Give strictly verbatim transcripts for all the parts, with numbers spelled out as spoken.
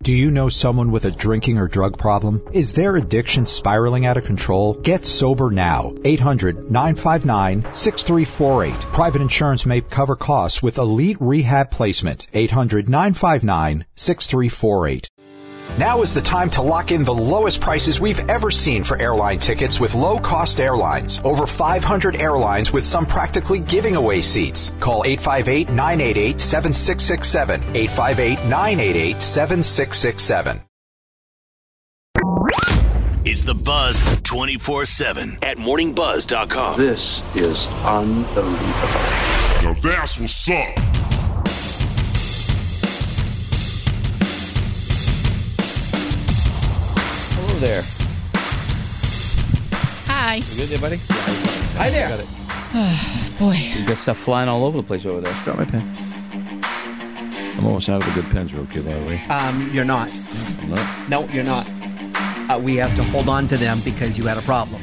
Do you know someone with a drinking or drug problem? Is their addiction spiraling out of control? Get sober now. eight hundred, nine five nine, six three four eight. Private insurance may cover costs with Elite Rehab Placement. eight hundred, nine five nine, six three four eight. Now is the time to lock in the lowest prices we've ever seen for airline tickets with low-cost airlines. Over five hundred airlines with some practically giving away seats. Call eight five eight, nine eight eight, seven six six seven. eight five eight, nine eight eight, seven six six seven. It's the Buzz twenty-four seven at morning buzz dot com. This is unbelievable. Now that's what's up. There. Hi. You good there, buddy? Hi there. Got it. Oh, boy. You got stuff flying all over the place over there. Drop my pen. I'm almost out of the good pens real quick, by the way. Um, you're not. I'm not. No, you're not. Uh, we have to hold on to them because you had a problem.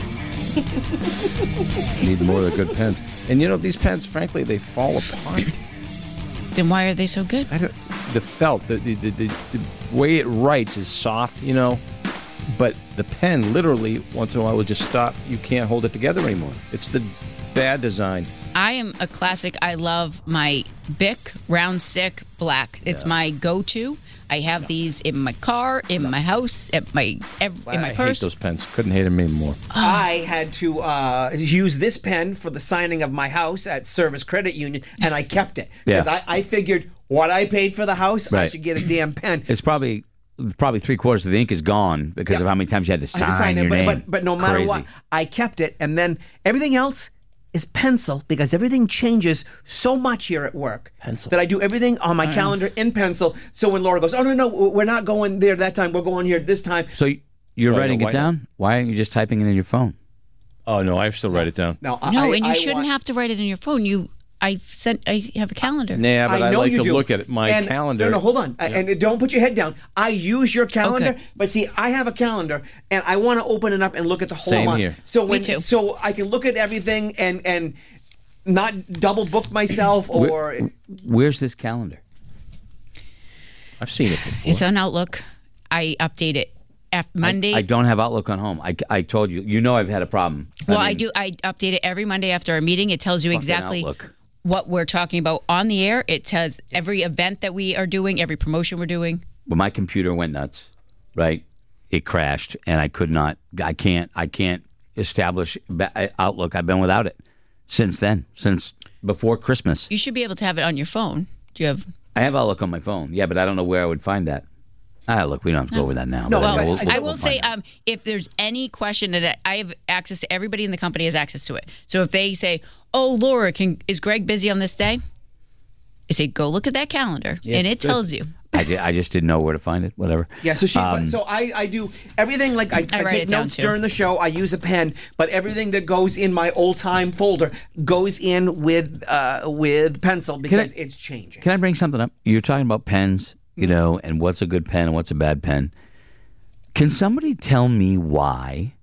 Need more of the good pens. And you know, these pens, frankly, they fall apart. Then why are they so good? I don't, the felt, the, the, the, the, the way it writes is soft, you know. But the pen, literally, once in a while, will just stop. You can't hold it together anymore. It's the bad design. I am a classic. I love my Bic round stick black. It's yeah. my go-to. I have no. these in my car, in no. my house, at my ev- in my I purse. I hate those pens. Couldn't hate them anymore. Oh. I had to uh, use this pen for the signing of my house at Service Credit Union, and I kept it because yeah. I, I figured what I paid for the house, right. I should get a damn pen. It's probably. Probably three quarters of the ink is gone because yep. of how many times you had to sign, sign your it, but, name. But, but no matter Crazy. what, I kept it, and then everything else is pencil because everything changes so much here at work pencil. that I do everything on my calendar in pencil. So when Laura goes, oh, no, no, we're not going there that time. We're going here this time. So you're so writing it down? Not? Why aren't you just typing it in your phone? Oh, no, I still write it down. No, no I, and you I shouldn't want... have to write it in your phone. You... I sent. I have a calendar. Nah, but I, I know like you to do. look at it. My and, calendar. No, no, hold on. Yeah. And don't put your head down. I use your calendar, okay. but see, I have a calendar, and I want to open it up and look at the whole Same month. Here. So when, Me too. so I can look at everything and and not double book myself or. Where, where's this calendar? I've seen it before. It's on Outlook. I update it. After Monday. I, I don't have Outlook on home. I, I told you. You know I've had a problem. Well, I, mean, I do. I update it every Monday after our meeting. It tells you exactly Outlook. what we're talking about on the air. It tells every event that we are doing, every promotion we're doing. Well, my computer went nuts, right? It crashed, and I could not. I can't. I can't establish Outlook. I've been without it since then, since before Christmas. You should be able to have it on your phone. Do you have? I have Outlook on my phone. Yeah, but I don't know where I would find that. Ah, look, we don't have to go over that now. No, well, but we'll, I we'll, will we'll say, um, if there's any question that I have access to, everybody in the company has access to it. So if they say, "Oh, Laura, can is Greg busy on this day?" I say, "Go look at that calendar," yeah, and it good. tells you. I, did, I just didn't know where to find it. Whatever. Yeah. So she. Um, so I. I do everything like I, I, I take notes too. during the show. I use a pen, but everything that goes in my old time folder goes in with uh, with pencil because I, it's changing. Can I bring something up? You're talking about pens. You know, and what's a good pen and what's a bad pen. Can somebody tell me why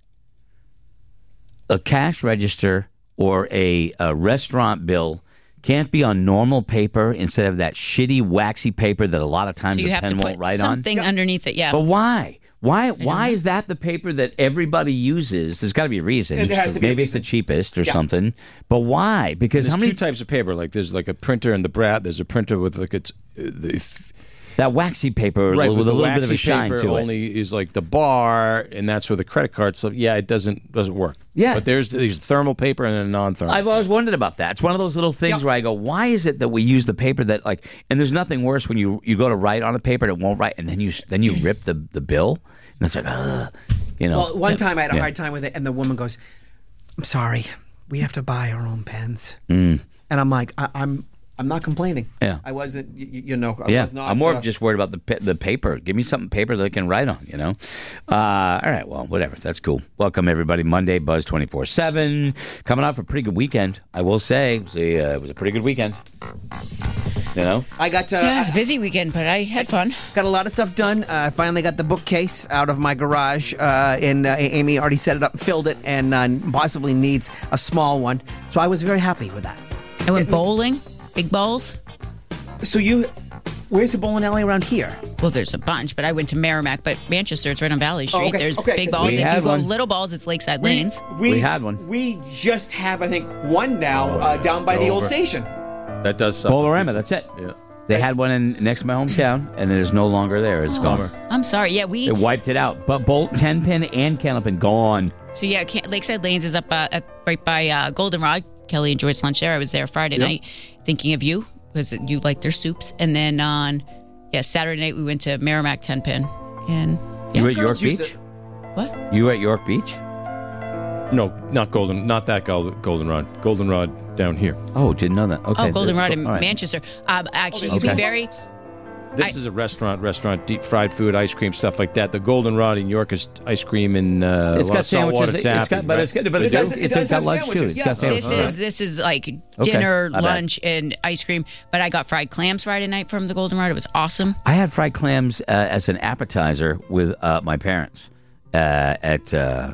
a cash register or a, a restaurant bill can't be on normal paper instead of that shitty, waxy paper that a lot of times so you the have pen to put won't write something on? underneath it, yeah. But why? Why Why is that the paper that everybody uses? There's got to be a reason. It has to be Maybe a it's the cheapest or yeah. something. But why? Because there's how many two types of paper. Like there's like a printer in the Brat. There's a printer with like it's. Uh, the, That waxy paper right, with, with a little bit of a shine paper to it. Only is like the bar, and that's where the credit card. So yeah, it doesn't doesn't work. Yeah, but there's there's thermal paper and a non-thermal. I've always wondered about that. It's one of those little things yep. where I go, why is it that we use the paper that like? And there's nothing worse when you you go to write on a paper and it won't write, and then you then you rip the, the bill, and it's like, ugh, you know. Well, one yep. time I had a yeah. hard time with it, and the woman goes, "I'm sorry, we have to buy our own pens," mm. and I'm like, I, I'm. I'm not complaining. Yeah, I wasn't. You, you know, I yeah. was not. I'm more uh, just worried about the the paper. Give me something paper that I can write on. You know. Uh, all right. Well, whatever. That's cool. Welcome everybody. Monday Buzz twenty-four seven coming out for a pretty good weekend. I will say it was a, uh, it was a pretty good weekend. You know. I got. Uh, yeah, it was a busy weekend, but I had fun. Got a lot of stuff done. Uh, I finally got the bookcase out of my garage, uh, and uh, Amy already set it up, filled it, and uh, possibly needs a small one. So I was very happy with that. I went it, bowling. Big balls. So you, Where's the bowling alley around here? Well, there's a bunch, but I went to Merrimack, but Manchester, it's right on Valley Street. Oh, okay, There's okay, big 'cause balls. we If you had go one. little balls, it's Lakeside Lanes. We had one. We just have, I think, one now uh, down by the old Over. station. That does something. Bolorama, that's it. Yeah. They had one in next to my hometown, and it is no longer there. It's gone. I'm sorry. Yeah, we. They wiped it out. But Bolt, ten pin, and candle pin gone. So yeah, Ca- Lakeside Lanes is up uh, at, right by uh, Goldenrod. Kelly enjoys lunch there. I was there Friday night, thinking of you because you like their soups. And then on yeah Saturday night we went to Merrimack ten pin. And yeah. You were at York Girls used Beach? to- What? You were at York Beach? No, not Golden, not that Golden, Goldenrod. Goldenrod down here. Oh, didn't know that. Okay. Oh, Goldenrod in All right. Manchester. Um, actually, Okay. to be very. This I- is a restaurant, restaurant, deep fried food, ice cream, stuff like that. The Goldenrod in York is ice cream and uh, It's a lot got of saltwater sandwiches. taffy. It's got, but right? it's got, but They it's do? got, does- it it's does got have lunch too. sandwiches, It's yeah. got sandwiches. This is this is like Okay. dinner, My bad. lunch, and ice cream. But I got fried clams Friday night from the Goldenrod. It was awesome. I had fried clams uh, as an appetizer with uh, my parents uh, at uh,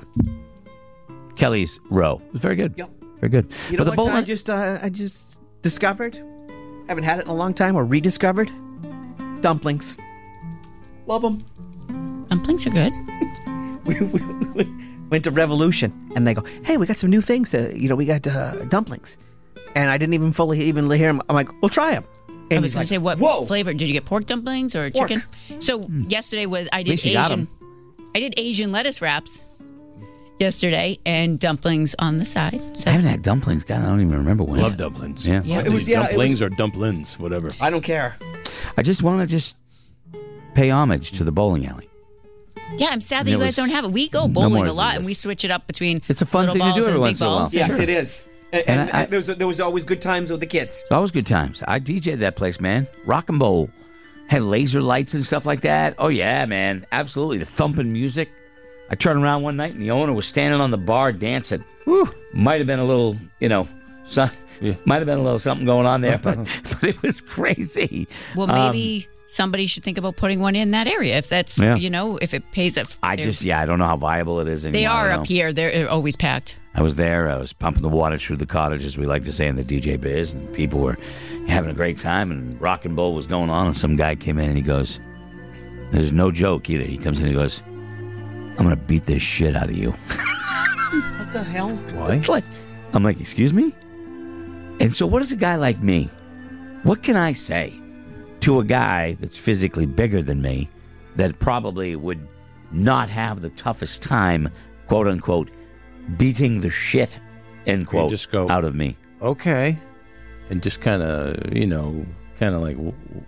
Kelly's Row. It was very good. Yep. Very good. You know but the what bowl I just uh, I just discovered? Haven't had it in a long time or rediscovered? Dumplings. Love them. Dumplings are good. We, we, we went to Revolution and they go, hey, we got some new things. Uh, you know, we got uh, dumplings. And I didn't even fully even hear him. I'm like, well, try them. And I was he's going like, to say, what whoa. flavor? Did you get pork dumplings or Pork. chicken? So yesterday was I did least you got Asian. I did Asian lettuce wraps yesterday and dumplings on the side. So I haven't had dumplings. God, I don't even remember when. Love dumplings. Yeah. Yeah. It was- yeah, it dumplings was- or dumplings, whatever. I don't care. I just want to just pay homage to the bowling alley. yeah, I'm sad that There you guys was don't have it. We go no bowling more a lot of and this. we switch it up between It's a fun little thing to balls do every and once big in a while. balls. Yes, Sure. it is. And, And and, I- I- there, was, there was always good times with the kids. It's always good times. I D J'd that place, man. Rock and Bowl. Had laser lights and stuff like that. Oh, yeah, man. Absolutely. The thumping music. I turned around one night and the owner was standing on the bar dancing. Whew. Might have been a little, you know, so, Yeah. might have been a little something going on there, but, but it was crazy. Well, maybe somebody should think about putting one in that area if that's, Yeah. you know, if it pays it. I just, yeah, I don't know how viable it is anymore. They I are don't up know. here. They're always packed. I was there. I was pumping the water through the cottage, as we like to say in the D J biz, and people were having a great time, and rock and roll was going on, and some guy came in and he goes, there's no joke either. He comes in and he goes, I'm going to beat this shit out of you. What the hell? Why? It's like, I'm like, excuse me? And so what is a guy like me? What can I say to a guy that's physically bigger than me that probably would not have the toughest time, quote unquote, beating the shit, end quote, just go- out of me? Okay. And just kind of, you know, kind of like, w- w-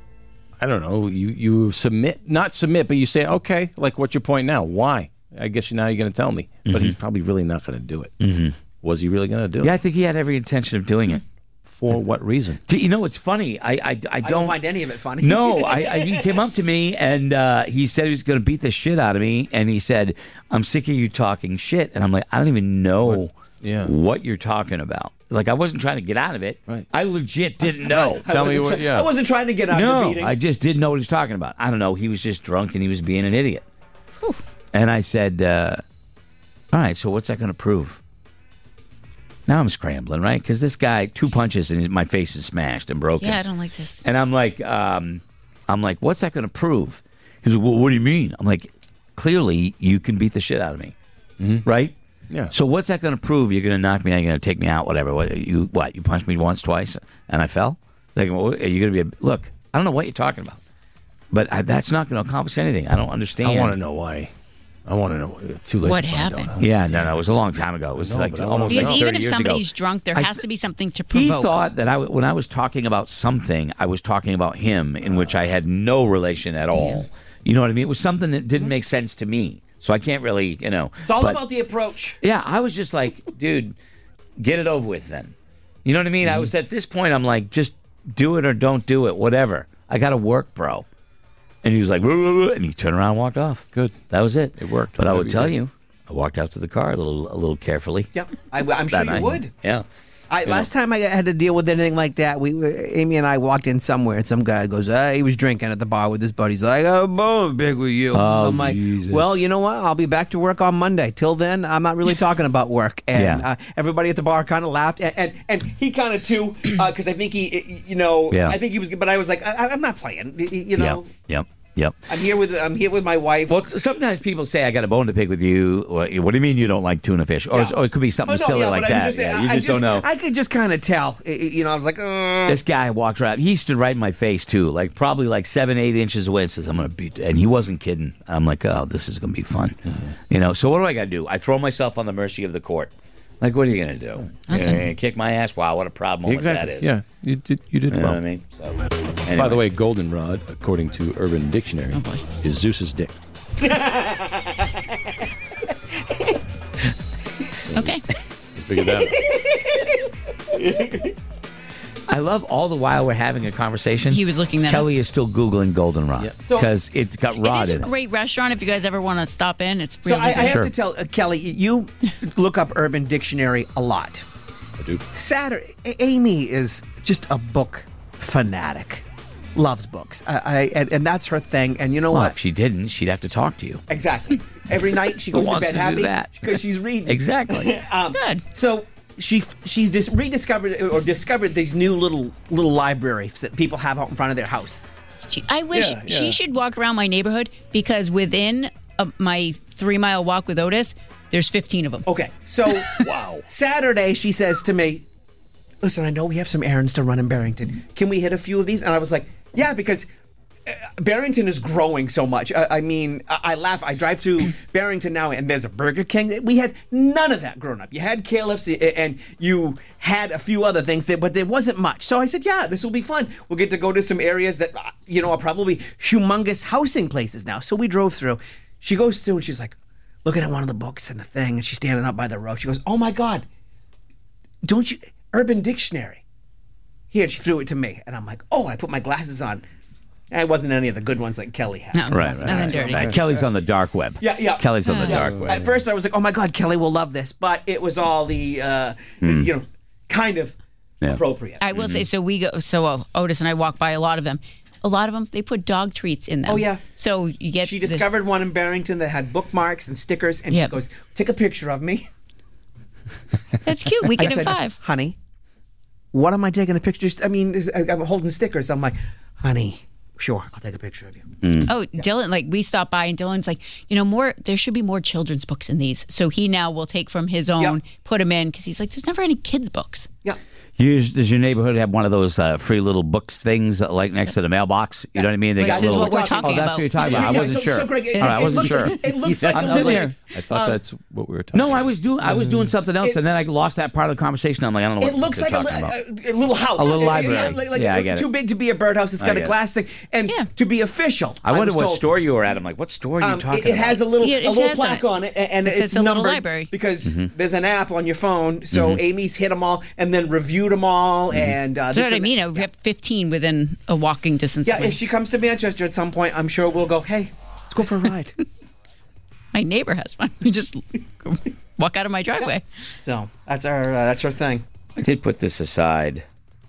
I don't know, you, you submit, not submit, but you say, okay, like what's your point now? Why? I guess now you're going to tell me. But he's probably really not going to do it. Mm-hmm. Was he really going to do Yeah, it? I think he had every intention of doing it. For what reason? Do you know what's funny? I, I, I, don't, I don't find any of it funny. No, I, I, he came up to me and uh, he said he was going to beat the shit out of me. And he said, I'm sick of you talking shit. And I'm like, I don't even know What? Yeah. what you're talking about. Like, I wasn't trying to get out of it. Right. I legit didn't know. I Tell me wasn't what- try- yeah. I wasn't trying to get out of the No, meeting. I just didn't know what he was talking about. I don't know. He was just drunk and he was being an idiot. And I said, uh, all right, so what's that going to prove? Now I'm scrambling, right? Because this guy, two punches and my face is smashed and broken. Yeah, I don't like this. And I'm like, um, I'm like, what's that going to prove? He's like, well, what do you mean? I'm like, clearly you can beat the shit out of me, right? Yeah. So what's that going to prove? You're going to knock me out. You're going to take me out. Whatever. What you what? You punched me once, twice, and I fell. Like, well, are you going to be? A, look, I don't know what you're talking about, but I, that's not going to accomplish anything. I don't understand. I want to know why. I want to know. It's too late What to find happened? out. Yeah, Damn no, no, it was a long time ago. It was I know, like but I wanna almost know. Because like even thirty if years somebody's ago. drunk, there I has th- to be something to He provoke. thought that I, w- when I was talking about something, I was talking about him, in which I had no relation at all. You know what I mean? It was something that didn't make sense to me, so I can't really, you know. It's all but- about the approach. Yeah, I was just like, dude, get it over with then. You know what I mean? I was at this point, I'm like, just do it or don't do it, whatever. I got to work, bro. And he was like, "Woo, woo, woo," and he turned around and walked off. Good. That was it. It worked. But I would Whatever you tell did. you, I walked out to the car a little, a little carefully. Yeah, I, I'm sure that you night. would. Yeah. I, last time I had to deal with anything like that, we Amy and I walked in somewhere, and some guy goes, uh, he was drinking at the bar with his buddies. Like, oh, boom, big with you. Oh, I'm like, Jesus. well, you know what? I'll be back to work on Monday. Till then, I'm not really talking about work. And Yeah. uh, everybody at the bar kind of laughed, and and, and he kind of too, because I think he, you know, Yeah. I think he was. But I was like, I, I'm not playing. You know, Yep. Yep. Yep. I'm here with I'm here with my wife. Well, sometimes people say, I got a bone to pick with you. Or, what do you mean you don't like tuna fish? Or, Yeah. or it could be something Oh, no, silly yeah, like but I that. was just saying, Yeah, you I- I just, don't know. I could just kind of tell. I- I- You know, I was like, uh, This guy walked right. He stood right in my face too, like probably like seven, eight inches away. And says, "I'm gonna beat," and he wasn't kidding. I'm like, "Oh, this is gonna be fun," Mm-hmm. you know. So what do I got to do? I throw myself on the mercy of the court. Like, what are you gonna do? Nothing. You're gonna kick my ass? Wow, what a proud moment Exactly. that is. Yeah, you did. You did You know well. what I mean? So, By anyway. the way, goldenrod, according to Urban Dictionary, boy. is Zeus's dick. Okay. Figure that out. I love all the while we're having a conversation. He was looking that Kelly is still googling goldenrod So- because it got It rod is a in it. great restaurant if you guys ever want to stop in. It's so really I, I good. have Sure. to tell uh, Kelly, you look up Urban Dictionary a lot. I do. Saturday, Amy is just a book fanatic. Loves books, I, I and, and that's her thing. And you know Well, what? if she didn't, she'd have to talk to you. Exactly. Every night she Who goes to wants bed to do happy that? because she's reading. Exactly. Um, Good. So she she's dis- rediscovered or discovered these new little little libraries that people have out in front of their house. She, I wish Yeah, she yeah. should walk around my neighborhood because within uh my three mile walk with Otis, there's fifteen of them. Okay, so wow. Saturday she says to me, "Listen, I know we have some errands to run in Barrington. Can we hit a few of these?" And I was like, "Yeah," because uh, Barrington is growing so much. I, I mean, I, I laugh. I drive through Barrington now, and there's a Burger King. We had none of that growing up. You had Caleb's, and you had a few other things, there, but there wasn't much. So I said, "Yeah, this will be fun. We'll get to go to some areas that uh, you know are probably humongous housing places now." So we drove through. She goes through, and she's like, looking at one of the books and the thing, and she's standing up by the road. She goes, "Oh my God, don't you Urban Dictionary?" Here, she threw it to me, and I'm like, "Oh!" I put my glasses on. And it wasn't any of the good ones like Kelly had. No, Right, nothing right, dirty. right. Kelly's on the dark web. Yeah, yeah. Kelly's on the Yeah. dark web. At first, I was like, "Oh my God, Kelly will love this," but it was all the, uh, you know, kind of Yeah. appropriate. I will say, so we go. So uh, Otis and I walk by a lot of them. A lot of them, they put dog treats in them. Oh, yeah. So you get. She the- discovered one in Barrington that had bookmarks and stickers, and Yep. she goes, "Take a picture of me." That's cute. We I get it said, five. "Honey, what am I taking a picture?" I mean, is- I'm holding stickers. I'm like, "Honey, sure, I'll take a picture of you." Oh, Dylan, like we stopped by and Dylan's like, you know, more, there should be more children's books in these. So he now will take from his own, Yep. put them in because he's like, there's never any kids' books. Yeah. You, does your neighborhood have one of those uh, free little books things that, like next to the mailbox? You know what I mean? They Wait, got this is little. what we're Oh, talking oh, that's about. what you're talking about. I Yeah, wasn't so- sure. so, Greg, it- All right, I it wasn't looks sure. like- it looks Yeah, like I'm a sitting little- there. I thought that's what we were talking No, about. I was doing. I was doing something else, It- and then I lost that part of the conversation. I'm like, I don't know what It looks they're like a, talking li- about. a, a little house. A little It- library. Yeah, like, like Yeah, I a- get too it. big to be a birdhouse. It's I got a get it. glass thing. And Yeah. to be official, I wonder was what told, store you were at. I'm like, what store are you um, talking it, it about? has a little Yeah, a it little has plaque on it. on it, and It says it's a little numbered library. because Mm-hmm. there's an app on your phone. So Amy's hit them all and then reviewed them all. Mm-hmm. And uh, That's this what I and- mean. We have fifteen within a walking distance. Yeah, of me. if she comes to Manchester at some point, I'm sure we'll go. Hey, let's go for a ride. My neighbor has one. We just walk out of my driveway. So that's our uh, that's our thing. I did put this aside.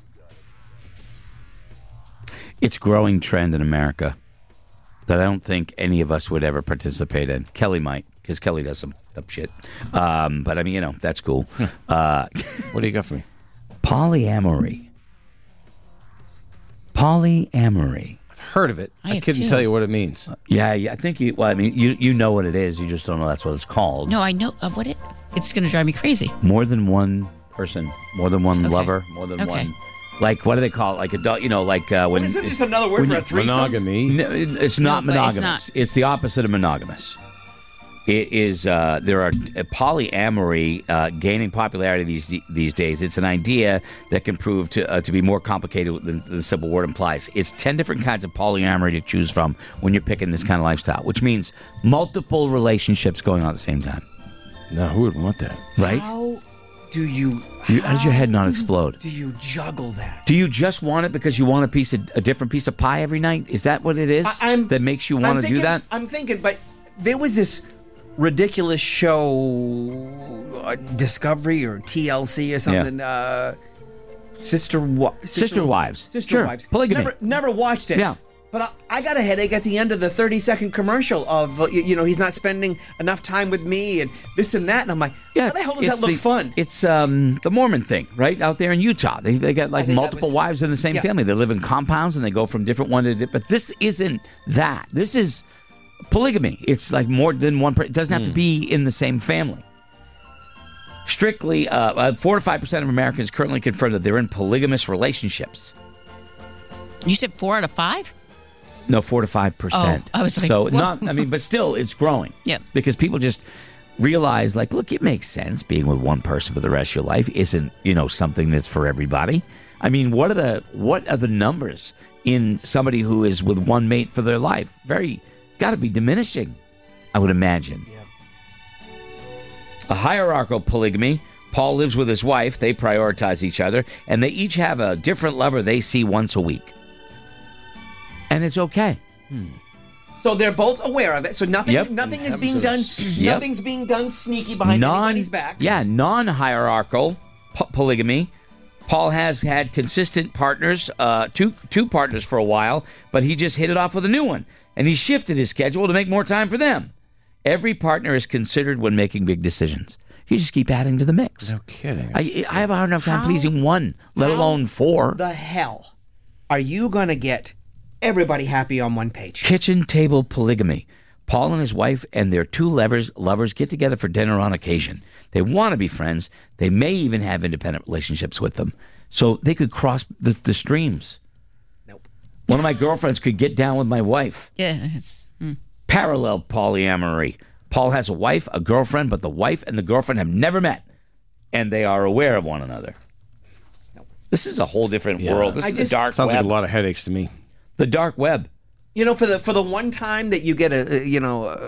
It's growing trend in America that I don't think any of us would ever participate in. Kelly might, because Kelly does some up shit. Um, but I mean, you know, that's cool. Uh, What do you got for me? polyamory. Polyamory. I've heard of it. I I, have couldn't too. tell you what it means. Yeah, yeah, I think you. Well, I mean, you you know what it is. You just don't know that's what it's called. No, I know uh, what it. It's going to drive me crazy. More than one person, more than one Okay. lover, more than Okay. one. Like, what do they call it? Like adult? You know, like uh, when What is it? it's- Just another word when for you- a threesome? Monogamy. No, it- it's not No, but it's monogamous. not. It's the opposite of monogamous. It is. Uh, there are uh, polyamory uh, gaining popularity these these days. It's an idea that can prove to uh, to be more complicated than the simple word implies. It's ten different kinds of polyamory to choose from when you're picking this kind of lifestyle, which means multiple relationships going on at the same time. No, who would want that? Right? How do you? You, how does your head not explode? Do you juggle that? Do you just want it because you want a piece of a different piece of pie every night? Is that what it is I- I'm- that makes you want I'm to do thinking- that? I'm thinking, but there was this ridiculous show uh, Discovery or T L C or something. Uh, Sister, wa- Sister Sister Wives. Sister Sure. Wives. Polygamy. Never, never watched it. Yeah. But I, I got a headache at the end of the thirty second commercial of, uh, you, you know, he's not spending enough time with me and this and that. And I'm like, Yeah, how the hell does it's that look the- fun? It's um, the Mormon thing, right? Out there in Utah. They, they got like think that multiple was- wives in the same yeah. family. They live in compounds and they go from different one to different. But this isn't that. This is polygamy. It's like more than one person. It doesn't have to be in the same family. Strictly, uh, uh, four to five percent of Americans currently confirm that they're in polygamous relationships. You said four out of five? No, four to five percent. Oh, I was like, so what? not. I mean, but still, it's growing. Yeah. Because people just realize, like, look, it makes sense being with one person for the rest of your life isn't, you know, something that's for everybody. I mean, what are the what are the numbers in somebody who is with one mate for their life? Very got to be diminishing, I would imagine. Yeah. A hierarchical polygamy. Paul lives with his wife. They prioritize each other, and they each have a different lover they see once a week. And it's okay. So they're both aware of it. So nothing, Yep. nothing is being done. Yep. Nothing's being done sneaky behind Non, anybody's back. yeah, non-hierarchical po- polygamy. Paul has had consistent partners, uh, two two partners for a while, but he just hit it off with a new one, and he shifted his schedule to make more time for them. Every partner is considered when making big decisions. You just keep adding to the mix. No kidding. I, I have a hard enough time How- pleasing one, let how alone four. The hell are you going to get everybody happy on one page? Kitchen table polygamy. Paul and his wife and their two lovers lovers get together for dinner on occasion. They want to be friends. They may even have independent relationships with them. So they could cross the, the streams. Nope. One of my girlfriends could get down with my wife. Yeah. It's, hmm. Parallel polyamory. Paul has a wife, a girlfriend, but the wife and the girlfriend have never met. And they are aware of one another. This is a whole different Yeah. world. This I is just- the dark Sounds web. like a lot of headaches to me. The dark web. You know, for the for the one time that you get a, a you know, uh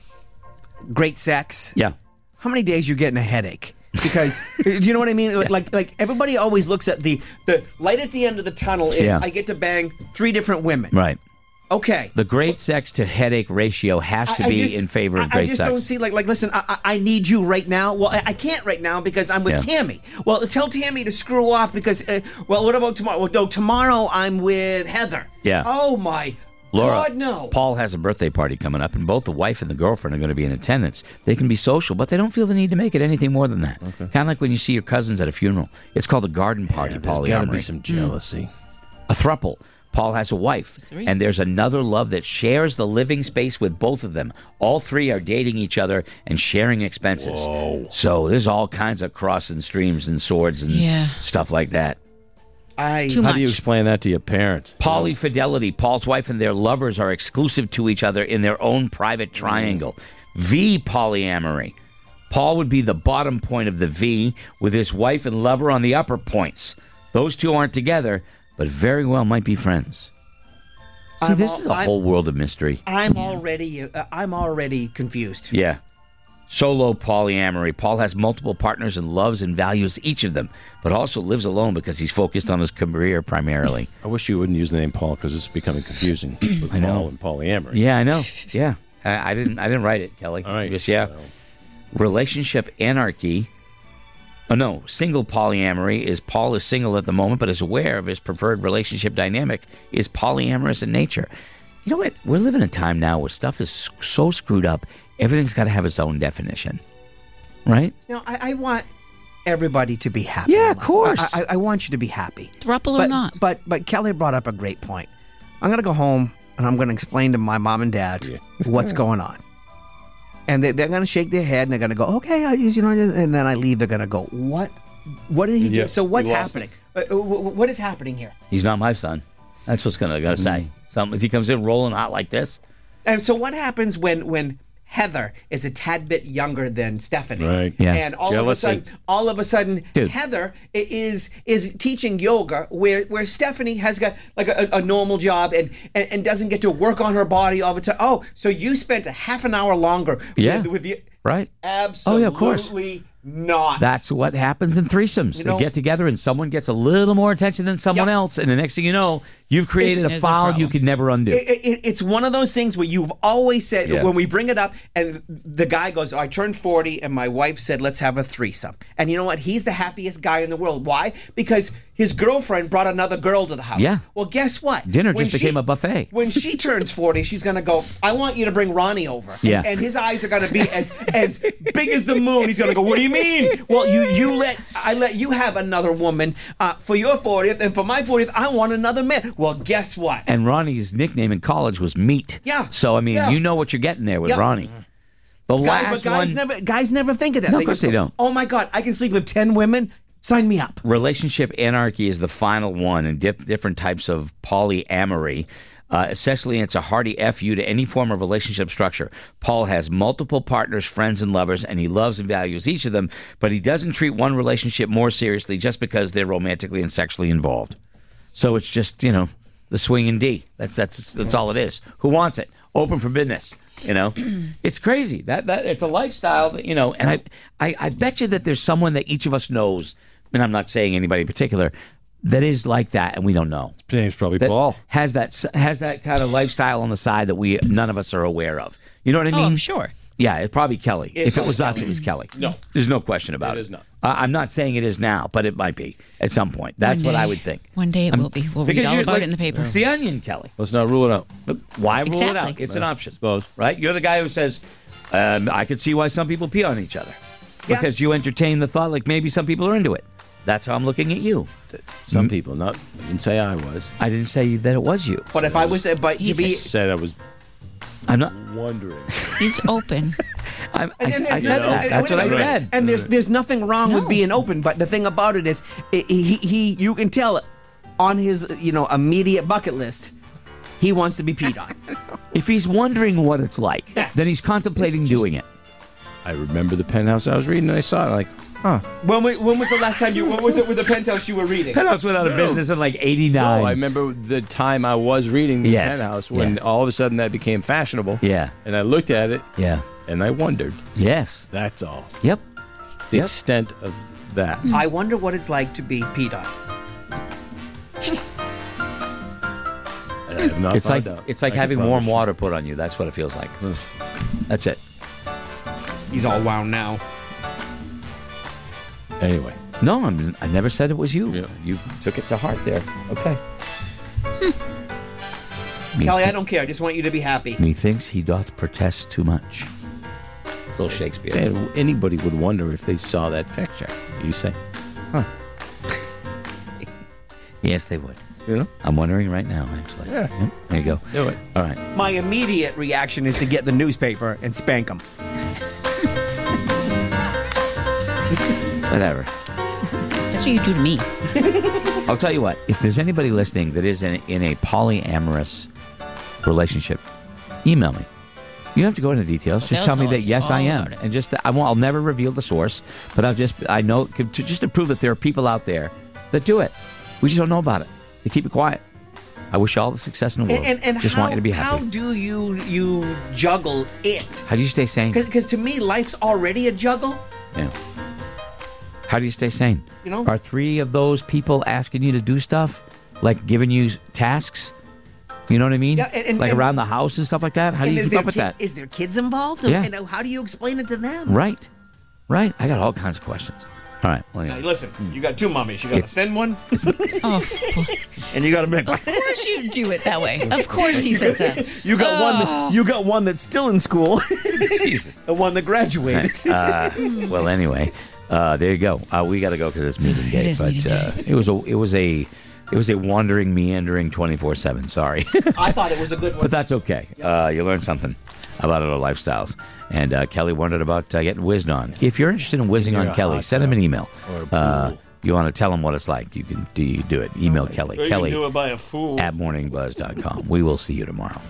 great sex. Yeah. How many days you're getting a headache? Because do you know what I mean? Like like everybody always looks at the the light at the end of the tunnel is Yeah. I get to bang three different women. Right. Okay. The great sex to headache ratio has to I- I be just- in favor of I- great I just sex. don't see like like listen. I, I I need you right now. Well, I, I can't right now because I'm with Yeah. Tammy. Well, tell Tammy to screw off because. Uh, well, what about tomorrow? Well, no, tomorrow I'm with Heather. Yeah. Oh my Laura, God, no. Paul has a birthday party coming up, and both the wife and the girlfriend are going to be in attendance. They can be social, but they don't feel the need to make it anything more than that. Okay. Kind of like when you see your cousins at a funeral. It's called a garden party Yeah, there's got to polyamory. be some jealousy. A throuple. Paul has a wife, and there's another love that shares the living space with both of them. All three are dating each other and sharing expenses. Whoa. So there's all kinds of crossing streams and swords and Yeah. stuff like that. I Too How much. do you explain that to your parents? Polyfidelity. Paul's wife and their lovers are exclusive to each other in their own private triangle. V polyamory. Paul would be the bottom point of the V with his wife and lover on the upper points. Those two aren't together, but very well might be friends. See, I'm this all- is a I'm- whole world of mystery. I'm already uh, I'm already confused. Yeah. Solo polyamory. Paul has multiple partners and loves and values each of them, but also lives alone because he's focused on his career primarily. I wish you wouldn't use the name Paul because it's becoming confusing with I know. Paul and polyamory. Yeah, I know. Yeah. I, I didn't I didn't write it, Kelly. All right. Just, yeah. Relationship anarchy. Oh, no. Single polyamory is Paul is single at the moment, but is aware of his preferred relationship dynamic is polyamorous in nature. You know what? We're living in a time now where stuff is so screwed up, everything's got to have its own definition. Right? No, I, I want everybody to be happy. Yeah, in of life. course. I, I, I want you to be happy. Thruple or but, not. But but Kelly brought up a great point. I'm gonna go home and I'm gonna explain to my mom and dad what's going on. And they, they're going to shake their head and they're going to go, okay, I use, you know, and then I leave. They're going to go, what? What did he do? Yeah, So what's he lost happening? Uh, uh, wh- what is happening here? He's not my son. That's what's going to gonna say. Something if he comes in rolling hot like this. And so what happens when when Heather is a tad bit younger than Stephanie? Right. Yeah. And all Jealousy. of a sudden, all of a sudden, Dude. Heather i- is is teaching yoga where where Stephanie has got like a, a normal job and, and and doesn't get to work on her body all the time. Oh, so you spent a half an hour longer Yeah. with, with the Right? absolutely Oh, yeah, of course. not. That's what happens in threesomes. You know- they get together and someone gets a little more attention than someone Yep. else, and the next thing you know, You've created It's- a it's a file you problem. could never undo. It, it, it's one of those things where you've always said, Yeah. when we bring it up, and the guy goes, I turned forty, and my wife said, let's have a threesome. And you know what? He's the happiest guy in the world. Why? Because his girlfriend brought another girl to the house. Yeah. Well, guess what? Dinner When just became a buffet. When she turns forty, she's going to go, I want you to bring Ronnie over. Yeah. And, and his eyes are going to be as as big as the moon. He's going to go, what do you mean? Well, you you let I let you have another woman uh, for your fortieth, and for my fortieth, I want another man. Well, guess what? And Ronnie's nickname in college was Meat. Yeah. So, I mean, Yeah. you know what you're getting there with Yeah. Ronnie. The Guy, last but guys one, never guys never think of that. No, of course just they go, don't. Oh my God, I can sleep with ten women. Sign me up. relationship anarchy is the final one, and dip, different types of polyamory. Uh, essentially, it's a hearty F you to any form of relationship structure. Paul has multiple partners, friends, and lovers, and he loves and values each of them, but he doesn't treat one relationship more seriously just because they're romantically and sexually involved. So it's just, you know, the swinging D. That's that's that's all it is. Who wants it? Open for business. You know, it's crazy. That that it's a lifestyle. That, you know, and I, I I bet you that there's someone that each of us knows, and I'm not saying anybody in particular, that is like that, and we don't know. James probably That Paul. has that has that kind of lifestyle on the side that we none of us are aware of. You know what I Oh, mean? I'm sure. Yeah, it's probably Kelly. It's if it was probably us, it was Kelly. No. There's no question about it. It is not. Uh, I'm not saying it is now, but it might be at some point. That's One what I day. would think. One day it I'm- will be. We'll read because all you're about like- it in the paper. It's the Onion, Kelly. Let's not rule it out. Why rule it out? Exactly. It's an option. Suppose. Right? You're the guy who says, um, I could see why some people pee on each other. Yeah. Because you entertain the thought like maybe some people are into it. That's how I'm looking at you. Some people, not. I didn't say I was. I didn't say that it was you. But if I was to, but to He's be, a- Said I was I'm not. wondering. He's open. I'm, I, And then I there's said nothing- that. and- That's what I and- said. And there's there's nothing wrong with No. being open, but the thing about it is, he, he he you can tell on his you know immediate bucket list, he wants to be peed on. If he's wondering what it's like, Yes. then he's contemplating doing it. I remember the Penthouse I was reading, and I saw it like, huh. When wa- when was the last time you? When was it with the Penthouse you were reading? Penthouse went out of business in like eighty-nine. No, I remember the time I was reading the Yes, Penthouse when yes. all of a sudden that became fashionable. Yeah. And I looked at it, Yeah. and I wondered. Yes. That's all. Yep. The Yep. extent of that. I wonder what it's like to be peed on. And I have not It's like found out. it's like I could having warm publish water put on you. That's what it feels like. That's it. He's all wound now. it. Anyway, No, I'm, I never said it was you. Yeah. You took it to heart there. Okay. Me Kelly, thi- I don't care. I just want you to be happy. Methinks he doth protest too much. It's a little Shakespeare. say anybody would wonder if they saw that picture. You say, Yes, they would. you know, I'm wondering right now, actually. Yeah. Yep, there you go. do it. All right. My immediate reaction is to get the newspaper and spank him. Whatever. That's what you do to me. I'll tell you what. If there's anybody listening that is in, in a polyamorous relationship, email me. You don't have to go into details. Just They'll tell me tell that you yes, I all am, about it. and just I won't. I'll never reveal the source, but I'll just I know to, just to prove that there are people out there that do it. We just don't know about it. They keep it quiet. I wish you all the success in the world. And, and, and just how, want you to be how happy. do you you juggle it? How do you stay sane? Because to me, life's already a juggle. Yeah. How do you stay sane? You know? Are three of those people asking you to do stuff, like giving you tasks? You know what I mean? Yeah, and- and- like and- around the house and stuff like that. How do And you is keep up there with ki- that? Is there kids involved? Yeah. And how do you explain it to them? Right, right. I got all kinds of questions. All right. Well, Now, anyway. listen, you got two mummies. You got a thin one, Oh, And you got a big one. of course you do it that way. Of course he says that. you got one. That, you got one that's still in school, Jesus. the one that graduated. Uh, well, anyway, uh, there you go. Uh, we got to go because it's meeting day. It is but meeting uh, day. it was a it was a it was a wandering, meandering twenty-four seven. Sorry. I thought it was a good one. But that's okay. Uh, you learned something about our lifestyles. And uh, Kelly wondered about uh, getting whizzed on. If you're interested in whizzing Either on a Kelly, hot send him an tub email. or a pool. Uh, you want to tell him what it's like, you can do, you do it. Email Kelly. Or you Kelly can do it by a fool. at morning buzz dot com. We will see you tomorrow.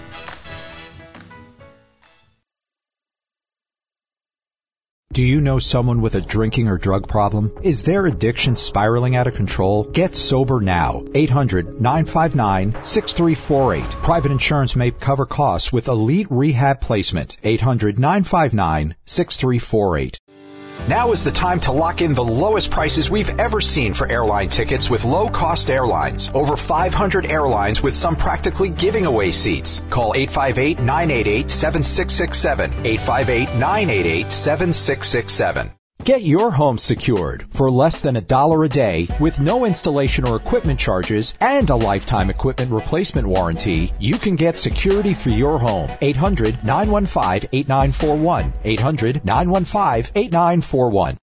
Do you know someone with a drinking or drug problem? Is their addiction spiraling out of control? Get sober now. eight hundred nine five nine six three four eight. Private insurance may cover costs with Elite Rehab Placement. eight hundred nine five nine six three four eight. Now is the time to lock in the lowest prices we've ever seen for airline tickets with low-cost airlines. Over five hundred airlines with some practically giving away seats. Call eight five eight, nine eight eight, seven six six seven. eight five eight, nine eight eight, seven six six seven. Get your home secured for less than a dollar a day with no installation or equipment charges and a lifetime equipment replacement warranty. You can get security for your home. eight hundred, nine one five, eight nine four one. eight hundred, nine one five, eight nine four one.